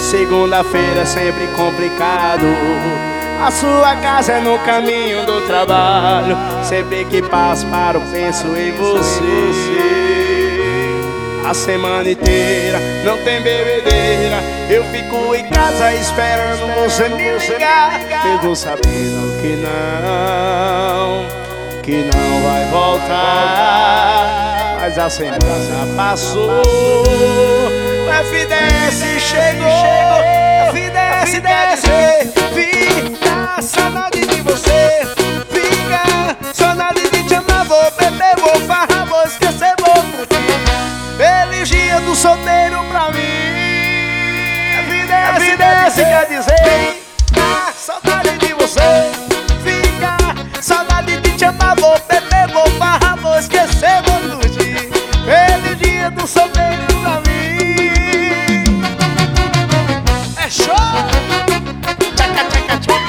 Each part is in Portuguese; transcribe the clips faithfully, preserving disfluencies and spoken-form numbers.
Segunda-feira é sempre complicado. A sua casa é no caminho do trabalho. Sempre que passo paro, penso em você. A semana inteira não tem bebedeira. Eu fico em casa esperando você me ligar, mesmo sabendo que não, que não vai voltar. Mas a semana passou, o F D S chegou, F D S desce. Fica saudade de você, fica saudade de te amar. Vou beber, vou farrar, vou esquecer, vou curtir. Feliz dia do solteiro pra mim. F D S quer dizer, fica saudade de você, fica saudade de te amar. Vou beber, vou farrar, vou esquecer, vou curtir. Feliz dia do solteiro pra mim. É show! Tchaca, tchaca, tchaca.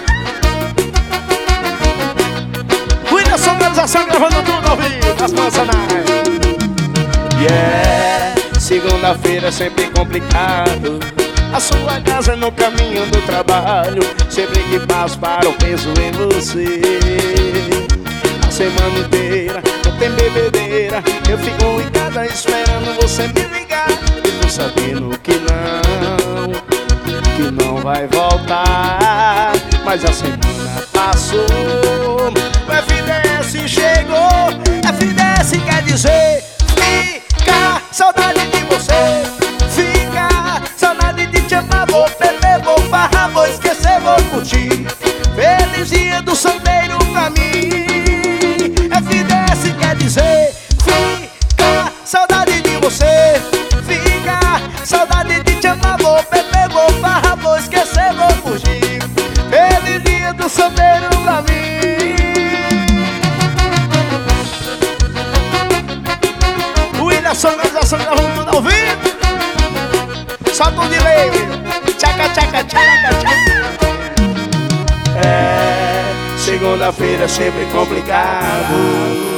Cuida sonorização, gravando tudo ao vivo, as manzanais. Yeah, segunda-feira é sempre complicado. A sua casa é no caminho do trabalho. Sempre que passo paro, penso em você. A semana inteira não tem bebedeira. Eu fico em casa esperando você me ligar, e tô sabendo que não, que não vai voltar. Mas a semana passou, o F D S chegou. F D S quer dizer, fica saudade de você, fica saudade de te amar. Vou beber, vou farrar, vou esquecer, vou curtir. Feliz dia do solteiro pra mim. F D S quer dizer, fica saudade de você, fica saudade de te amar. Vou beber, vou farrar, vou esquecer, vou curtir. Feliz dia do solteiro pra mim. A sonorização gravando tudo ao vivo. Solta um delay. Tchaca, tchaca, tchaca, tchaca. É, segunda-feira é sempre complicado.